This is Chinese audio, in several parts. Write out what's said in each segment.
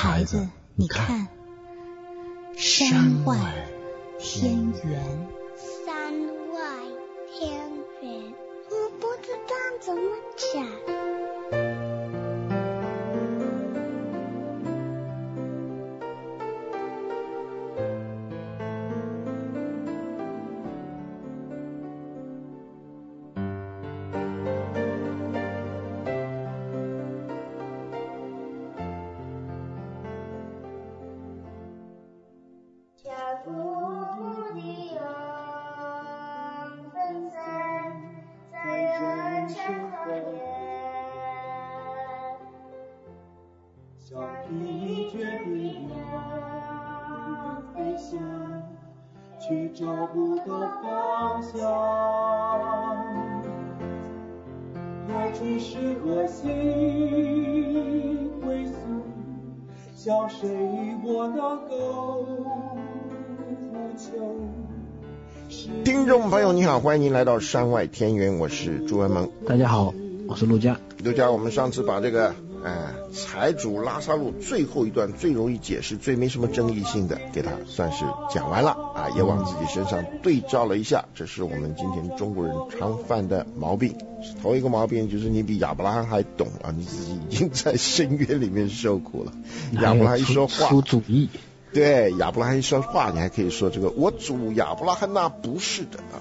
孩子，你看，山外天圆。 山外天圆，我不知道怎么讲。 去找不到方向，来去是何心归宿，向谁我能够呼求？ 听众朋友你好，欢迎您来到山外天圆，我是朱文萌。 大家好，我是陆家。 陆家，我们上次把这个财主拉萨路最后一段最容易解释、最没什么争议性的，给他算是讲完了啊，也往自己身上对照了一下。这是我们今天中国人常犯的毛病。头一个毛病就是你比亚伯拉罕还懂啊，你自己已经在深渊里面受苦了。亚伯拉罕一说话出主意， 对，亚伯拉罕一说话，你还可以说这个我主亚伯拉罕那不是的啊。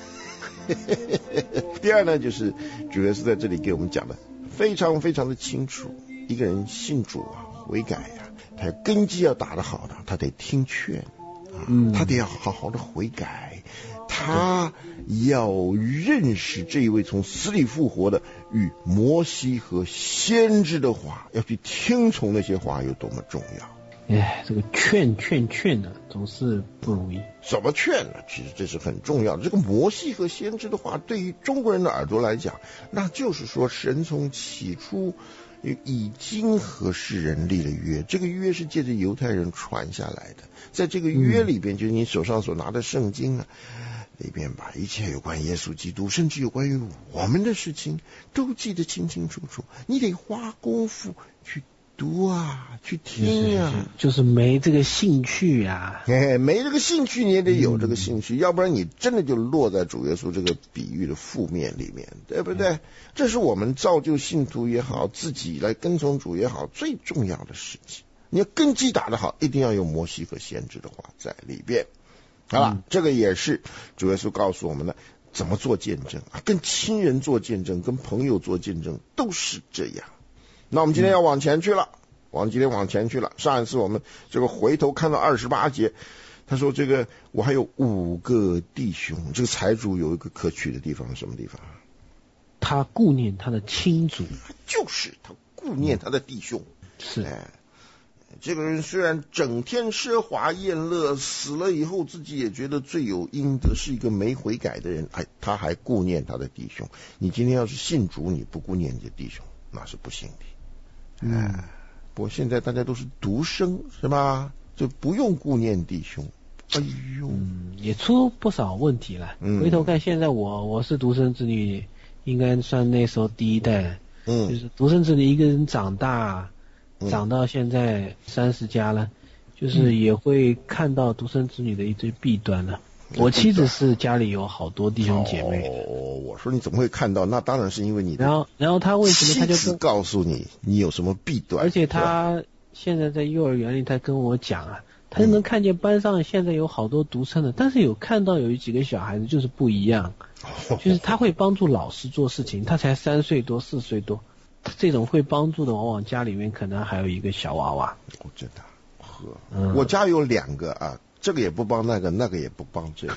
第二呢，就是主耶稣在这里给我们讲的非常非常的清楚，一个人信主啊，悔改呀，他根基要打得好的，他得听劝啊，他得要好好的悔改，他要认识这一位从死里复活的与摩西和先知的话，要去听从那些话有多么重要。 这个劝的总是不容易。 怎么劝呢？其实这是很重要的。这个摩西和先知的话，对于中国人的耳朵来讲，那就是说神从起初已经和世人立了约，这个约是借着犹太人传下来的。在这个约里边，就是你手上所拿的圣经啊，里边把一切有关耶稣基督，甚至有关于我们的事情，都记得清清楚楚。你得花功夫去读啊，去听啊， 就是没这个兴趣啊。 没这个兴趣你也得有这个兴趣，要不然你真的就落在主耶稣这个比喻的负面里面，对不对？这是我们造就信徒也好，自己来跟从主也好，最重要的事情。你要根基打得好，一定要有摩西和先知的话在里边。好了，这个也是主耶稣告诉我们的，怎么做见证啊？跟亲人做见证，跟朋友做见证，都是这样。那我们今天要往前去了，上一次我们这个回头看到28节，他说这个我还有5个弟兄。这个财主有一个可取的地方，什么地方？ 他顾念他的亲族， 就是他顾念他的弟兄。 是， 这个人虽然整天奢华宴乐，死了以后自己也觉得罪有应得，是一个没悔改的人，他还顾念他的弟兄。你今天要是信主，你不顾念你的弟兄，那是不行的。不过现在大家都是独生，是吧？就不用顾念弟兄。哎呦， 也出不少问题了。回头看，现在我是独生子女，应该算那时候第一代。就是独生子女一个人长大，长到现在30加了，就是也会看到独生子女的一堆弊端了。我妻子是家里有好多弟兄姐妹。 我说你怎么会看到？那当然是因为你的然后他为什么他就告诉你有什么弊端？ 而且他现在在幼儿园里，他跟我讲啊，他就能看见班上现在有好多独生的，但是有看到有几个小孩子就是不一样，就是他会帮助老师做事情，他才3岁多4岁多，这种会帮助的往往家里面可能还有一个小娃娃。 真的我家有2个啊，这个也不帮那个，那个也不帮这个。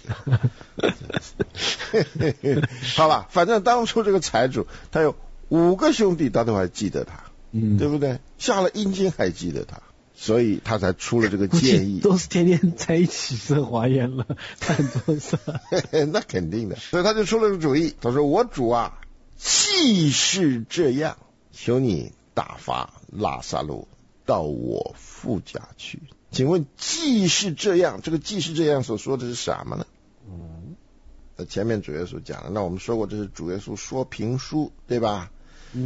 好了，反正当初这个财主他有5个兄弟，他都还记得他，对不对？下了阴间还记得他，所以他才出了这个建议。 都是天天在一起奢华宴乐，很多事。 那肯定的，所以他就出了个主意，他说：“我主啊，既是这样，求你打发拉撒路到我父家去。”请问既是这样，这个既是这样所说的是什么呢？前面主耶稣讲了，那我们说过这是主耶稣说评书，对吧？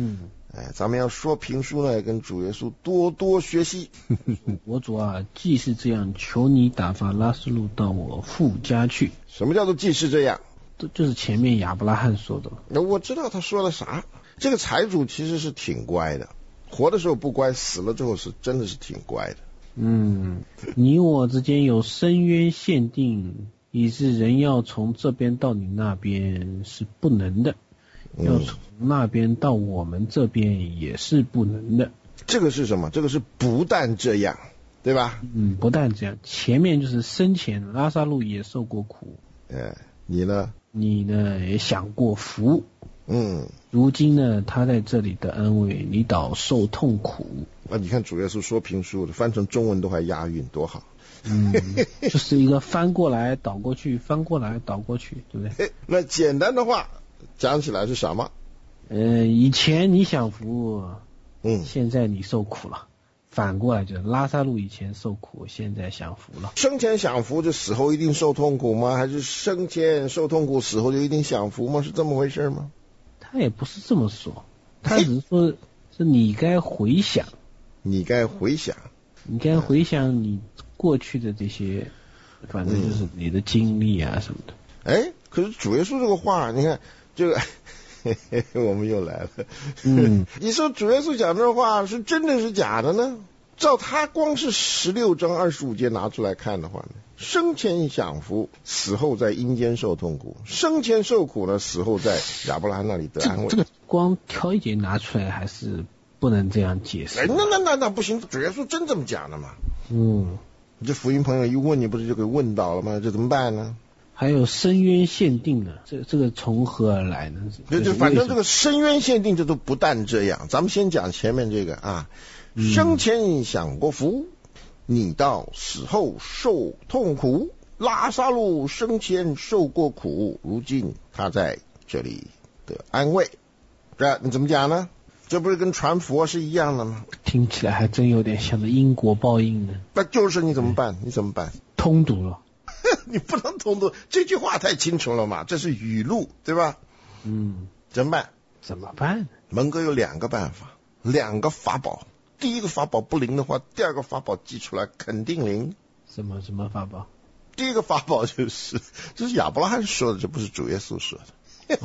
咱们要说评书呢，跟主耶稣多多学习。 我主啊，既是这样，求你打发拉斯路到我父家去。 什么叫做既是这样？ 就是前面亚伯拉罕说的。 我知道他说了啥。这个财主其实是挺乖的，活的时候不乖，死了之后是真的是挺乖的。 你我之间有深渊限定，以致人要从这边到你那边是不能的，要从那边到我们这边也是不能的。 这个是什么？这个是不但这样，对吧？ 不但这样，前面就是生前拉撒路也受过苦。 你呢？ 你呢也享过福。如今呢，他在这里的安慰，你倒受痛苦。 你看主耶稣说评书的，翻成中文都还押韵，多好。 就是一个翻过来倒过去，翻过来倒过去，对不对？ 那简单的话讲起来是什么？ 以前你享福，现在你受苦了。反过来就是拉撒路以前受苦，现在享福了。 生前享福，就死后一定受痛苦吗？还是生前受痛苦，死后就一定享福吗？是这么回事吗？ 他也不是这么说，他只是说是你该回想，你该回想你过去的这些，反正就是你的经历啊什么的。 可是主耶稣这个话，你看这个我们又来了。你说主耶稣讲这话是真的是假的呢？照他光是16章25节拿出来看的话呢，生前享福，死后在阴间受痛苦；生前受苦呢，死后在亚伯拉罕那里得安慰。 这个光挑一节拿出来还是不能这样解释。 那不行，主耶稣真这么讲的嘛？这福音朋友一问，你不是就给问到了吗？这怎么办呢？ 还有深渊限定呢，这个从何而来呢？ 就反正这个深渊限定，这都不但这样。咱们先讲前面这个啊，生前享过福，你到死后受痛苦。拉撒路生前受过苦，如今他在这里的安慰。这你怎么讲呢？这不是跟传佛是一样的吗？ 听起来还真有点像因果报应呢。 那就是你怎么办？ 通读了。 你不能通读，这句话太清楚了嘛，这是语录，对吧？怎么办？蒙哥有2个办法，2个法宝。第一个法宝不灵的话，第2个法宝记出来肯定灵。 什么法宝？ 第一个法宝这是亚伯拉罕说的，这不是主耶稣说的。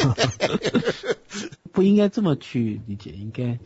不应该这么去理解，应该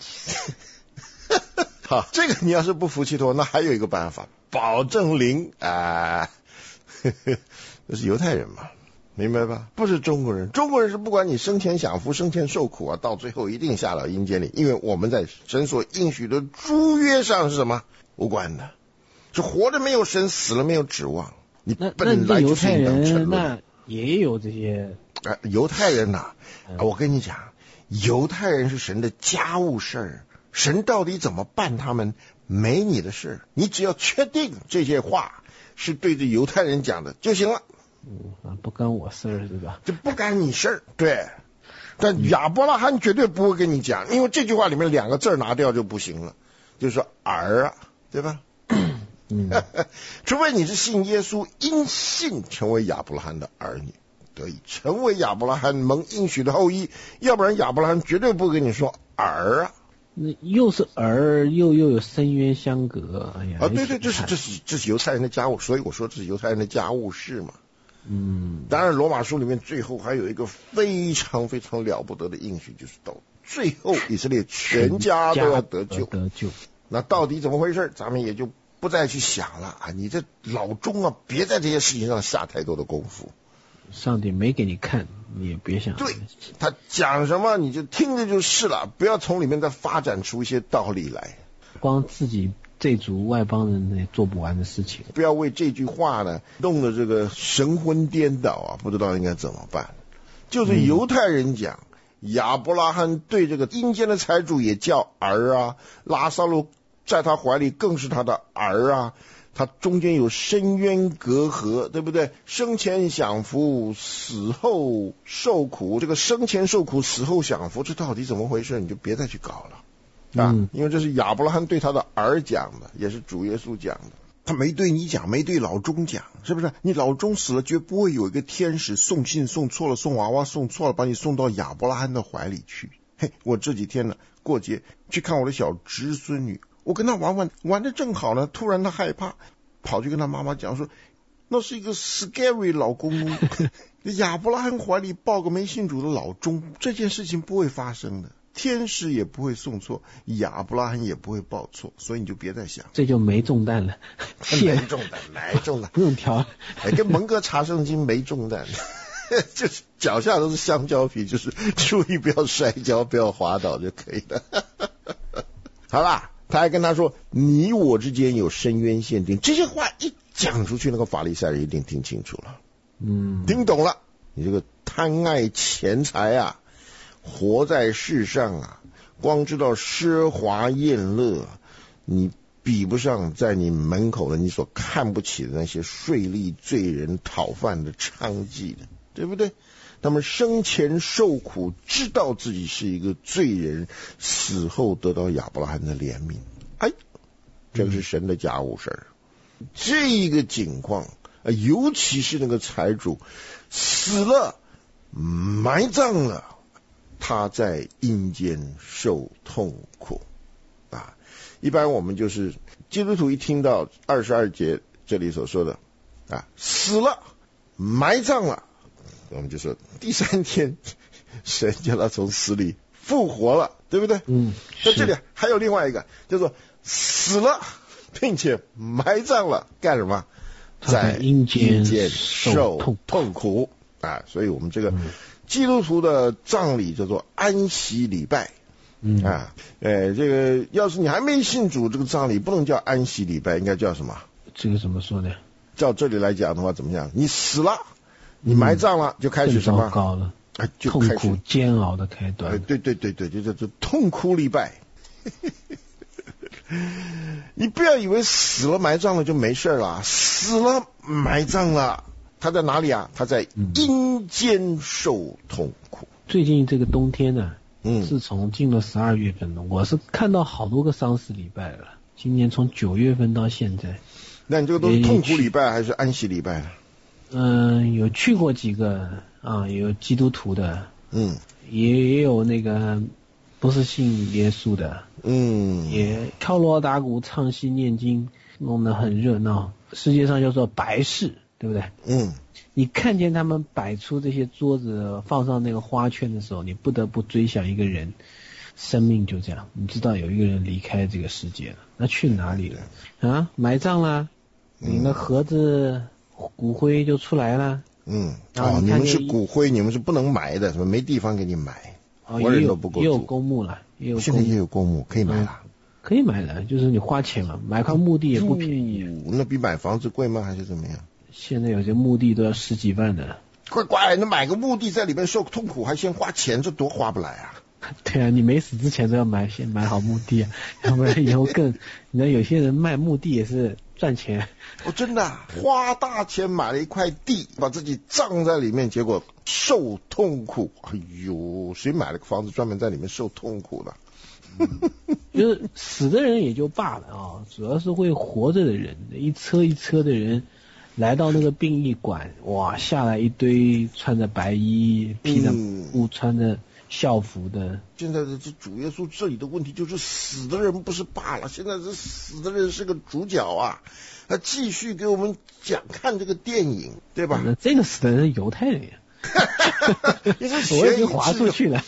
好，这个你要是不服气的话，那还有一个办法，保证灵啊。那是犹太人嘛，明白吧？不是中国人。中国人是不管你生前享福，生前受苦啊，到最后一定下到阴间里，因为我们在神所应许的诸约上是什么无关的，是活着没有神，死了没有指望。你本来就是应当沉沦。 那也有这些犹太人呐，我跟你讲，犹太人是神的家务事儿，神到底怎么办他们没你的事，你只要确定这些话是对着犹太人讲的就行了。 不干我事儿，对吧？ 就不干你事儿，对。但亚伯拉罕绝对不会跟你讲，因为这句话里面2个字拿掉就不行了，就是说儿啊，对吧？除非你是信耶稣，因信成为亚伯拉罕的儿女，得以成为亚伯拉罕蒙应许的后裔，要不然亚伯拉罕绝对不会跟你说儿啊。 那又是儿，又有深渊相隔。哎呀， 对，这是犹太人的家务，所以我说这是犹太人的家务事嘛。当然罗马书里面最后还有一个非常非常了不得的应许，就是到最后以色列全家都要得救。那到底怎么回事，咱们也就不再去想了啊！你这老中啊，别在这些事情上下太多的功夫。 上帝没给你看，你也别想。 对，他讲什么你就听着就是了，不要从里面再发展出一些道理来。 光自己这族外邦人也做不完的事情， 不要为这句话呢弄得这个神魂颠倒啊，不知道应该怎么办。就是犹太人讲，亚伯拉罕对这个阴间的财主也叫儿啊，拉撒路在他怀里更是他的儿啊，他中间有深渊隔阂，对不对？生前享福，死后受苦。这个生前受苦，死后享福，这到底怎么回事？你就别再去搞了因为这是亚伯拉罕对他的儿讲的，也是主耶稣讲的。他没对你讲，没对老钟讲，是不是？你老钟死了，绝不会有一个天使送娃娃送错了，把你送到亚伯拉罕的怀里去。我这几天呢过节去看我的小侄孙女，我跟她玩得正好呢，突然她害怕，跑去跟她妈妈讲说，那是一个 scary 老公公，亚伯拉罕怀里抱个没信主的老钟，这件事情不会发生的，天使也不会送错，亚伯拉罕也不会报错，所以你就别再想， 这就没中弹了， 没中弹， 不用挑， 跟蒙哥查圣经没中弹。就是脚下都是香蕉皮，就是注意不要摔跤，不要滑倒就可以了。好啦，他还跟他说，你我之间有深渊限定，这些话一讲出去，那个法利赛人一定听清楚了，听懂了。你这个贪爱钱财啊，活在世上啊，光知道奢华宴乐，你比不上在你门口的你所看不起的那些税吏罪人讨饭的娼妓的，对不对？他们生前受苦，知道自己是一个罪人，死后得到亚伯拉罕的怜悯。哎，这个是神的家务事儿。这个景况，尤其是那个财主死了，埋葬了，他在阴间受痛苦啊。一般我们就是基督徒一听到22节这里所说的啊，死了，埋葬了，我们就说第3天神叫他从死里复活了，对不对？在这里还有另外一个叫做死了并且埋葬了，干什么？在阴间受痛苦啊！所以我们这个基督徒的葬礼叫做安息礼拜。这个要是你还没信主，这个葬礼不能叫安息礼拜，应该叫什么？ 这个怎么说呢？ 照这里来讲的话，怎么样？你死了，你埋葬了，就开始什么？ 糟糕了， 就开始痛苦煎熬的开端。 对，就叫做痛哭礼拜。你不要以为死了埋葬了就没事了，死了埋葬了，他在哪里啊？他在阴间受痛苦。 最近这个冬天呢，自从进了12月份了，我是看到好多个丧事礼拜了。今年从9月份到现在， 那你这个都是痛苦礼拜还是安息礼拜呢？ 有去过几个啊，有基督徒的，也有那个不是信耶稣的，也敲锣打鼓唱戏念经，弄得很热闹。世界上叫做白事，对不对？你看见他们摆出这些桌子，放上那个花圈的时候，你不得不追想一个人，生命就这样，你知道有一个人离开这个世界了，那去哪里了？啊，埋葬啦，你的盒子骨灰就出来了。 你们是骨灰，你们是不能埋的，什么没地方给你埋，活人都不够住。 也有公墓了， 现在也有公墓可以买了。 可以买的，就是你花钱嘛，买块墓地也不便宜。 那比买房子贵吗？还是怎么样？ 现在有些墓地都要10几万的。 乖，那买个墓地在里面受痛苦，还先花钱，这多划不来啊！ 对啊，你没死之前都要先买好墓地啊，要不然以后你知道有些人卖墓地也是赚钱。 真的花大钱买了一块地，把自己葬在里面，结果受痛苦。哎呦，谁买了个房子专门在里面受痛苦的？ 就是死的人也就罢了啊，主要是会活着的人，一车一车的人来到那个殡仪馆，哇，下来一堆穿着白衣、披着布、穿着校服的。 现在的这主耶稣这里的问题就是死的人不是罢了，现在这死的人是个主角啊，他继续给我们看这个电影，对吧？ 那这个死的人是犹太人呀。我已经划出去了。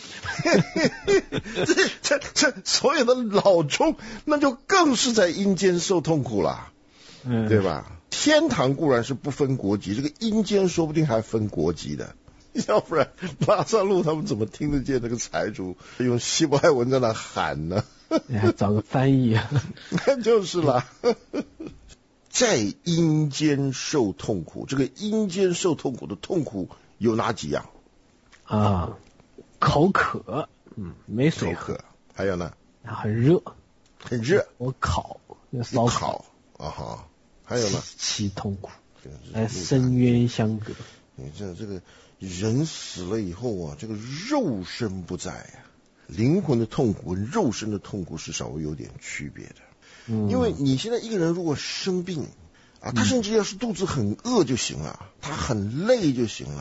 这所有的老钟，那就更是在阴间受痛苦了，对吧？天堂固然是不分国籍，这个阴间说不定还分国籍的，要不然拉萨路他们怎么听得见那个财主用希伯来文在那喊呢？ 你还找个翻译啊？ 那就是啦。在阴间受痛苦，这个阴间受痛苦的痛苦有哪几样啊？口渴，没水喝， 还有呢？ 很热，我烤，烧烤啊哈，还有呢？ 极痛苦，深渊相隔。 你这个人死了以后啊，这个肉身不在啊，灵魂的痛苦跟肉身的痛苦是稍微有点区别的。因为你现在一个人如果生病啊，他甚至要是肚子很饿就行了，他很累就行了，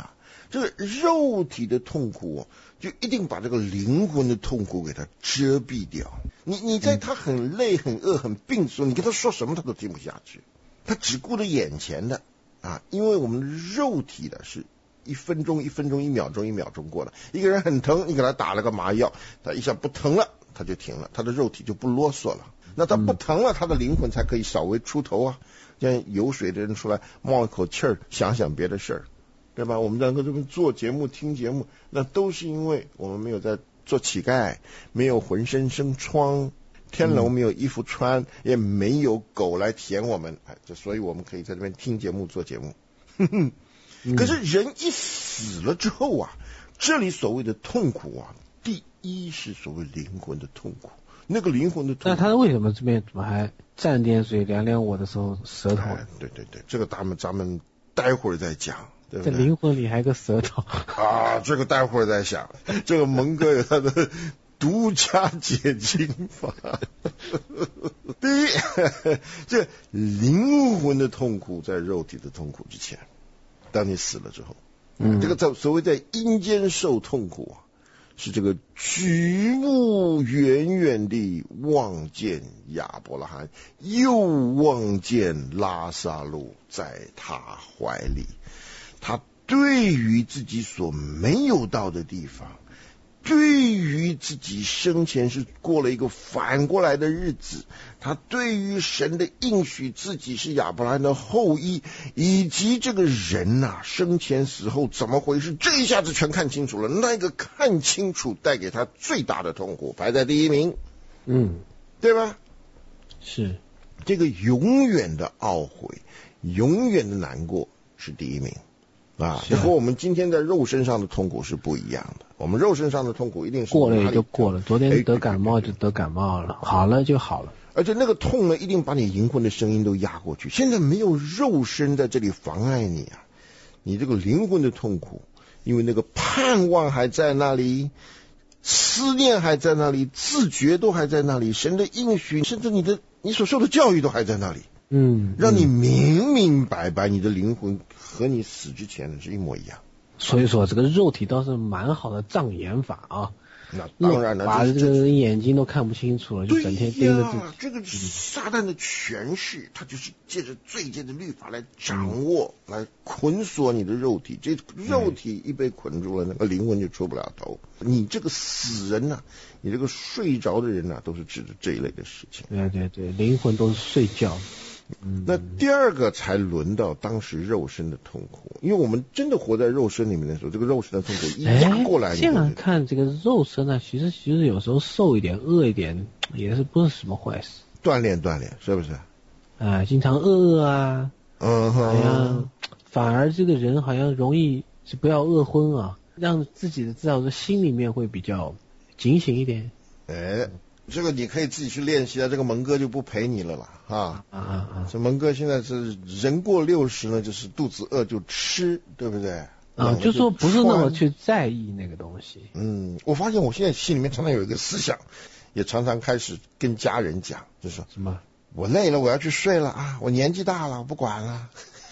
这个肉体的痛苦就一定把这个灵魂的痛苦给它遮蔽掉。你在他很累、很饿、很病的时候，你跟他说什么他都听不下去，他只顾着眼前的啊，因为我们肉体的是1分钟、1分钟、1秒钟、1秒钟过了。一个人很疼，你给他打了个麻药，他一下不疼了，他就停了，他的肉体就不啰嗦了。那他不疼了，他的灵魂才可以稍微出头啊。像有水的人出来冒一口气儿，想想别的事儿，对吧？我们能够这么做节目、听节目，那都是因为我们没有在做乞丐，没有浑身生疮，天冷没有衣服穿，也没有狗来舔我们，所以我们可以在这边听节目、做节目。可是人一死了之后啊，这里所谓的痛苦啊，第一是所谓灵魂的痛苦。那个灵魂的痛苦， 那他为什么这边怎么还蘸点水凉凉我的舌头？ 对，这个咱们待会儿再讲，对不对？ 这灵魂里还有个舌头啊，这个待会儿再讲。这个蒙哥有他的独家解经法。第一，这灵魂的痛苦在肉体的痛苦之前，当你死了之后，这个所谓在阴间受痛苦啊，是这个举目远远地望见亚伯拉罕，又望见拉撒路在他怀里。他对于自己所没有到的地方，对于自己生前是过了一个反过来的日子，他对于神的应许自己是亚伯拉罕的后裔，以及这个人啊生前死后怎么回事，这一下子全看清楚了。那个看清楚带给他最大的痛苦排在第一名，对吧？ 是这个永远的懊悔，永远的难过是第一名啊，这和我们今天在肉身上的痛苦是不一样的。我们肉身上的痛苦一定是过了也就过了，昨天得感冒就得感冒了，好了就好了。 而且那个痛呢，一定把你灵魂的声音都压过去。现在没有肉身在这里妨碍你啊，你这个灵魂的痛苦，因为那个盼望还在那里，思念还在那里，自觉都还在那里，神的应许，甚至你所受的教育都还在那里。让你明明白白，你的灵魂和你死之前的是一模一样。 所以说这个肉体倒是蛮好的障眼法啊。 那当然了， 把这个眼睛都看不清楚了，就整天盯着自己。 这个撒旦的权势，他就是借着罪戒的律法来掌握，来捆锁你的肉体。这肉体一被捆住了，那个灵魂就出不了头。你这个死人啊，你这个睡着的人啊，都是指的这一类的事情。 对，灵魂都是睡觉。 那第二个才轮到当时肉身的痛苦，因为我们真的活在肉身里面的时候，这个肉身的痛苦一压过来， 这样看这个肉身啊，其实有时候瘦一点、饿一点也是不是什么坏事。锻炼是不是？ 经常饿啊，好像反而这个人好像容易是不要饿昏啊，让自己的至少是心里面会比较警醒一点。 这个你可以自己去练习啊，这个蒙哥就不陪你了啦这蒙哥现在是人过60呢，就是肚子饿就吃，对不对？ 就说不是那么去在意那个东西。 我发现我现在心里面常常有一个思想，也常常开始跟家人讲，就是说什么？ 我累了，我要去睡了啊，我年纪大了，我不管了。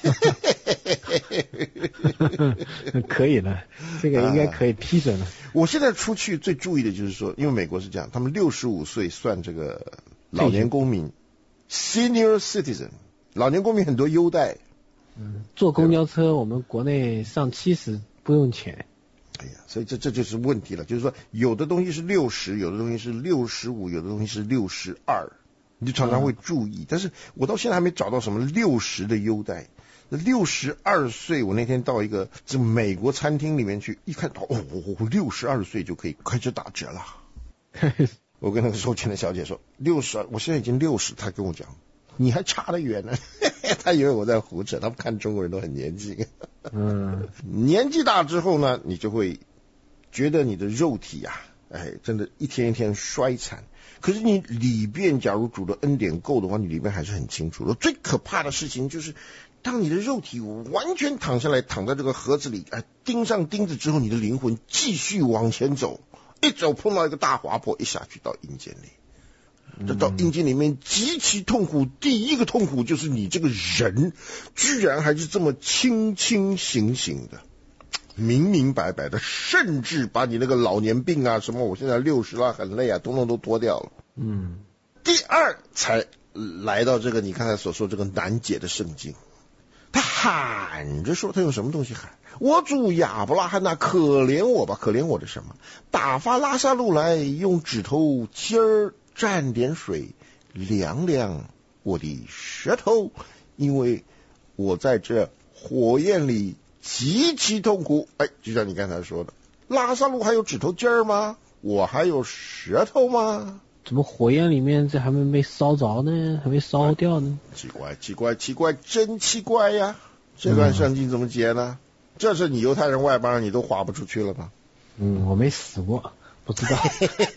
可以了，这个应该可以批准了。 我现在出去最注意的就是说，因为美国是这样，他们65岁算这个老年公民 ，senior citizen， 老年公民很多优待。 坐公交车我们国内上70不用钱。 所以这就是问题了，就是说有的东西是60，有的东西是65，有的东西是62，你就常常会注意。但是我到现在还没找到什么60的优待。62岁，我那天到一个这美国餐厅里面去，一看到62岁就可以开始打折了。我跟那个收钱的小姐说62，我现在已经60，她跟我讲你还差得远呢。她以为我在胡扯，他们看中国人都很年轻。年纪大之后呢，你就会觉得你的肉体啊，真的一天一天衰残。可是你里边假如主的恩典够的话，你里边还是很清楚的。最可怕的事情就是，当你的肉体完全躺下来，躺在这个盒子里，钉上钉子之后，你的灵魂继续往前走，一走碰到一个大滑坡，一下去到阴间里。这到阴间里面极其痛苦。第一个痛苦就是你这个人居然还是这么清清醒醒的， 明明白白的，甚至把你那个老年病啊，什么我现在60了很累啊，统统都脱掉了。第二才来到这个你刚才所说这个难解的圣经，他喊着说，他用什么东西喊？我主亚伯拉罕呐，可怜我吧！可怜我的什么？打发拉撒路来，用指头尖儿蘸点水，凉凉我的舌头，因为我在这火焰里极其痛苦。就像你刚才说的，拉撒路还有指头尖儿吗？我还有舌头吗？ 怎么火焰里面这还没烧着呢？还没烧掉呢？ 奇怪，真奇怪呀！这段圣经怎么解呢？这是你犹太人外邦人你都划不出去了吧？ 我没死过，不知道。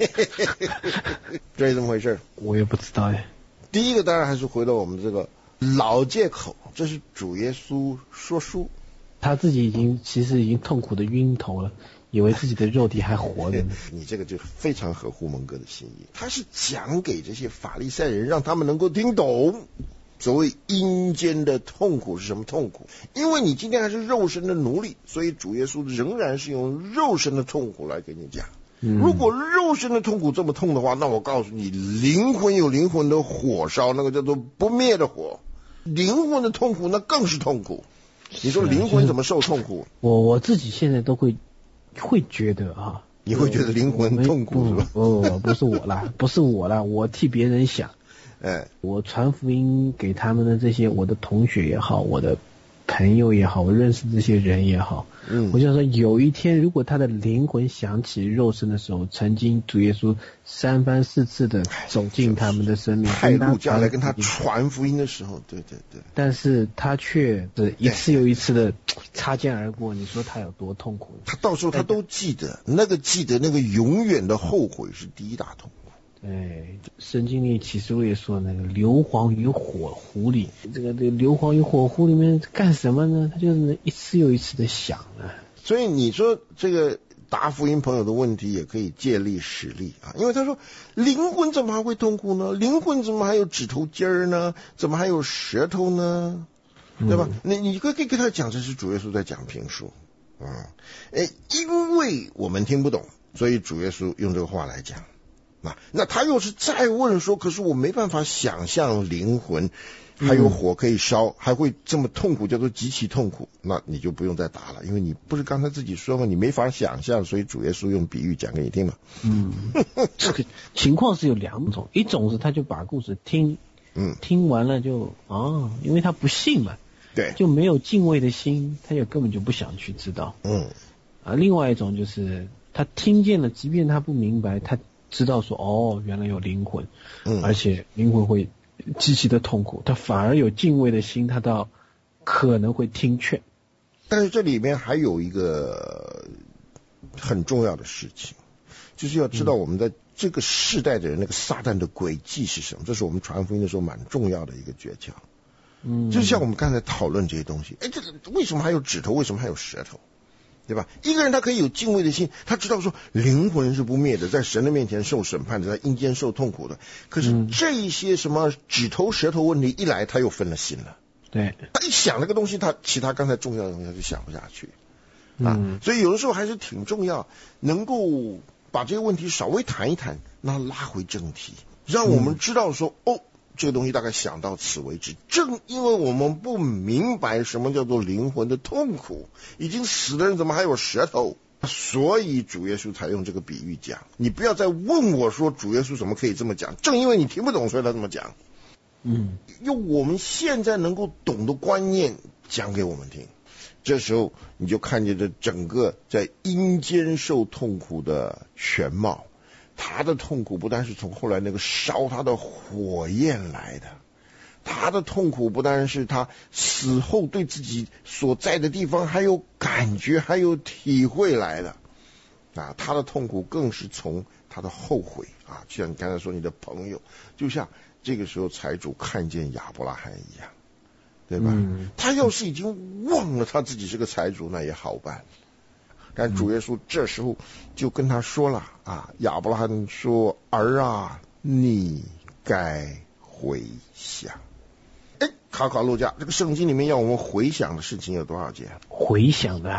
这是怎么回事？ 我也不知道哎。 第一个当然还是回到我们这个老借口，这是主耶稣说书， 他自己其实已经痛苦的晕头了，以为自己的肉体还活着呢。 你这个就非常合乎蒙哥的心意，他是讲给这些法利赛人，让他们能够听懂所谓阴间的痛苦是什么痛苦。因为你今天还是肉身的奴隶，所以主耶稣仍然是用肉身的痛苦来给你讲。如果肉身的痛苦这么痛的话，那我告诉你，灵魂有灵魂的火烧，那个叫做不灭的火。灵魂的痛苦那更是痛苦。你说灵魂怎么受痛苦？ 我自己现在都会觉得啊， 你会觉得灵魂痛苦是吧？ 不是我啦，我替别人想。我传福音给他们的这些我的同学也好，我的朋友也好，我认识这些人也好，我就说有一天如果他的灵魂想起肉身的时候，曾经主耶稣3番4次的走进他们的生命， 派路加来跟他传福音的时候，对， 但是他却是一次又一次的擦肩而过，你说他有多痛苦？ 他到时候他都记得那个永远的后悔是第一大痛苦。 圣经里启示录也说那个硫磺与火湖里，这个硫磺与火湖里面干什么呢？他就是一次又一次的想啊。 所以你说这个答福音朋友的问题也可以借力使力啊，因为他说灵魂怎么还会痛苦呢？灵魂怎么还有指头尖儿呢？怎么还有舌头呢？对吧？你可以跟他讲，这是主耶稣在讲评书。因为我们听不懂，所以主耶稣用这个话来讲。那他又是再问说，可是我没办法想象灵魂还有火可以烧，还会这么痛苦，叫做极其痛苦。那你就不用再答了，因为你不是刚才自己说吗？你没法想象，所以主耶稣用比喻讲给你听嘛。 这个情况是有2种，一种是他就把故事听完了就因为他不信嘛， 对， 就没有敬畏的心，他也根本就不想去知道。另外一种就是他听见了，即便他不明白，他知道说原来有灵魂，而且灵魂会极其的痛苦，他反而有敬畏的心，他倒可能会听劝。 但是这里面还有一个很重要的事情，就是要知道我们在这个世代的人那个撒旦的诡计是什么，这是我们传福音的时候蛮重要的一个诀窍。就像我们刚才讨论这些东西，这个为什么还有指头，为什么还有舌头，对吧？一个人他可以有敬畏的心，他知道说灵魂是不灭的，在神的面前受审判的，在阴间受痛苦的。可是这一些什么指头舌头问题一来，他又分了心了。 对， 他一想那个东西，他其他刚才重要的东西他就想不下去所以有的时候还是挺重要，能够把这个问题稍微谈一谈，那拉回正题，让我们知道说这个东西大概想到此为止。正因为我们不明白什么叫做灵魂的痛苦，已经死的人怎么还有舌头，所以主耶稣才用这个比喻讲。你不要再问我说主耶稣怎么可以这么讲，正因为你听不懂，所以他这么讲。用我们现在能够懂的观念讲给我们听，这时候你就看见这整个在阴间受痛苦的全貌。他的痛苦不但是从后来那个烧他的火焰来的，他的痛苦不但是他死后对自己所在的地方还有感觉还有体会来的他的痛苦更是从他的后悔就像你刚才说你的朋友，就像这个时候财主看见亚伯拉罕一样，对吧？他要是已经忘了他自己是个财主，那也好办。但主耶稣这时候就跟他说了亚伯拉罕说，儿啊，你该回想。考路加，这个圣经里面要我们回想的事情有多少件？ 回想的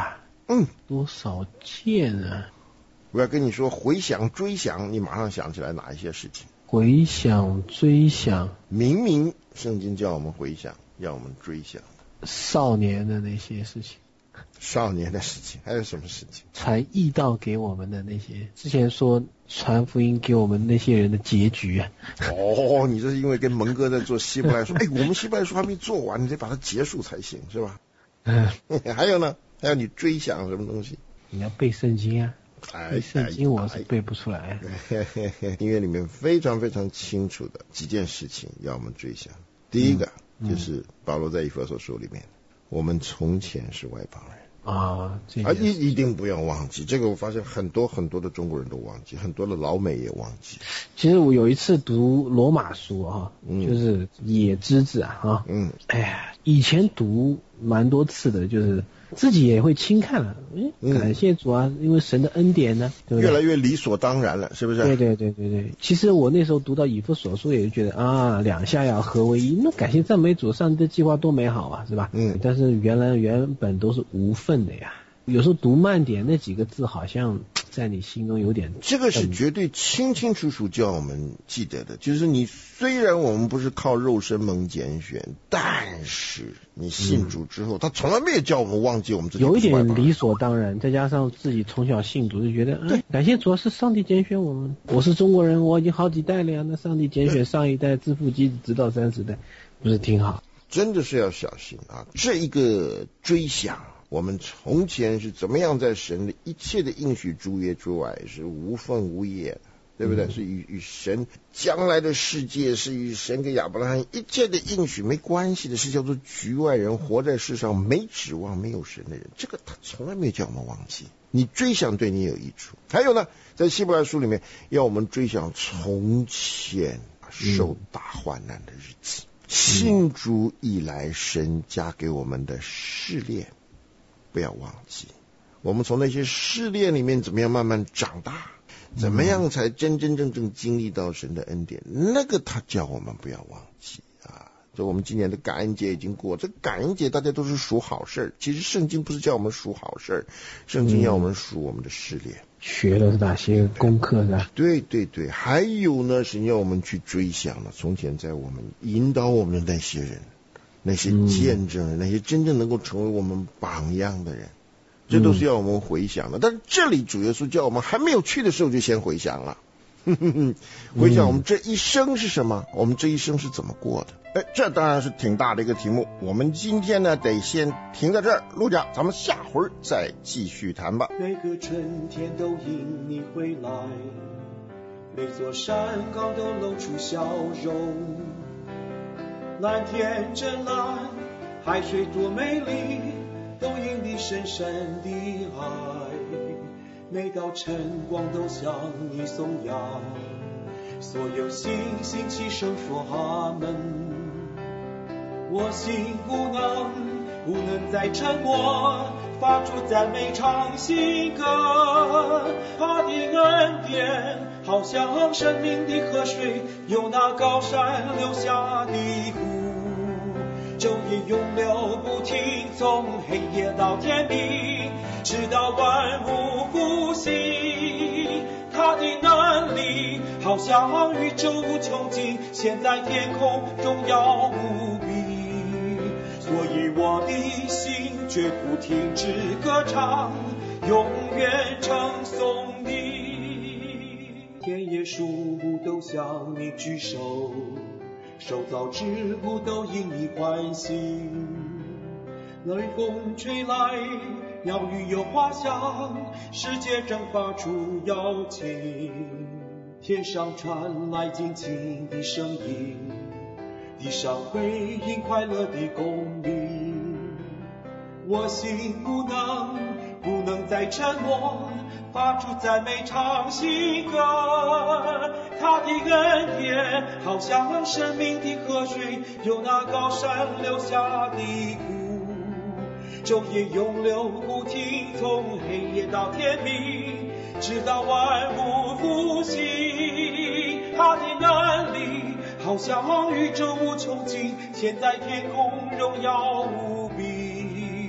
多少件啊！ 我要跟你说，回想追想，你马上想起来哪一些事情？ 回想追想， 明明圣经叫我们回想，要我们追想少年的那些事情。 少年的事情，还有什么事情？ 传义道给我们的那些，之前说传福音给我们那些人的结局啊。 哦，你这是因为跟蒙哥在做希伯来书，我们希伯来书还没做完，你得把它结束才行，是吧？还有呢？还有你追想什么东西？ 你要背圣经啊。背圣经我是背不出来。 音乐里面非常非常清楚的几件事情要我们追想。第一个就是保罗在以弗所书里面，我们从前是外邦人啊，一定不要忘记这个。我发现很多很多的中国人都忘记，很多的老美也忘记。 其实我有一次读罗马书啊，就是野之子啊，哎呀，以前读蛮多次的，就是自己也会轻看了，感谢主啊，因为神的恩典呢，对不对？ 越来越理所当然了，是不是？ 对。其实我那时候读到以弗所书，也就觉得啊，两下要合为一，那感谢赞美主，上帝的计划多美好啊，是吧？但是原本都是无份的呀。有时候读慢点，那几个字好像在你心中有点， 这个是绝对清清楚楚叫我们记得的。就是你虽然我们不是靠肉身蒙拣选，但是你信主之后，他从来没有叫我们忘记我们自己。 有一点理所当然，再加上自己从小信主，就觉得感谢主，是上帝拣选我们。我是中国人，我已经好几代了呀，那上帝拣选上一代自父及子直到30代，不是挺好？真的是要小心啊！这一个追想，我们从前是怎么样在神的一切的应许诸约之外是无分无业的，对不对？是与神将来的世界，是与神给亚伯拉罕一切的应许没关系的，是叫做局外人，活在世上没指望没有神的人。这个他从来没有叫我们忘记，你追想对你有益处。还有呢，在希伯来书里面要我们追想从前受大患难的日子，信主以来神加给我们的试炼，不要忘记，我们从那些试炼里面怎么样慢慢长大，怎么样才真真正正经历到神的恩典，那个他叫我们不要忘记啊！就我们今年的感恩节已经过，这感恩节大家都是数好事，其实圣经不是叫我们数好事，圣经要我们数我们的试炼， 学了哪些功课呢？ 对，还有呢，神要我们去追想了从前在我们引导我们的那些人，那些见证人，那些真正能够成为我们榜样的人，这都是要我们回想的。但是这里主耶稣叫我们还没有去的时候就先回想了，回想我们这一生是什么，我们这一生是怎么过的。这当然是挺大的一个题目。我们今天呢得先停在这儿，陆家咱们下回再继续谈吧。 每个春天都因你回来，每座山岗都露出笑容，蓝天真蓝，海水多美丽，都因你深深的爱。每道晨光都向你颂扬，所有星星齐声说阿门。我心不能再沉默，发出赞美唱新歌。他的恩典好像生命的河水，由那高山流下的湖，昼夜永流不停，从黑夜到天明，直到万物复兴。他的能力好像宇宙无穷尽，现在天空荣耀无比，所以我的心绝不停止歌唱，永远称颂你。田野树木都向你举手，受造之物都因你欢喜。冷风吹来，鸟语有花香，世界正发出邀请。天上传来尽情的声音，地上回应快乐的公鸣。我心不能再沉默，发出赞美唱新歌。他的恩典好像生命的河水，由那高山流下的湖，昼夜永流不停，从黑夜到天明，直到万物复兴。他的能力好像宇宙无穷尽，现在天空荣耀无比，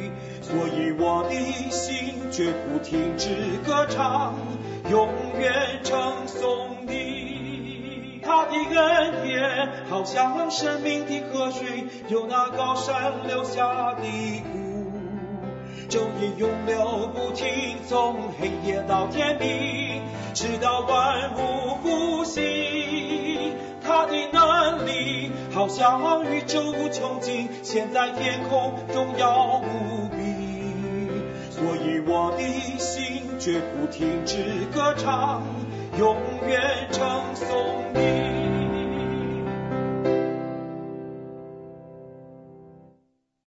所以我的心绝不停止歌唱，永远称颂你。他的恩典好像生命的河水，由那高山流下的谷，昼夜永流不停，从黑夜到天明，直到万物复兴。他的能力好像宇宙无穷尽，现在天空荣耀无比。所以我的心绝不停止歌唱，永远称颂你。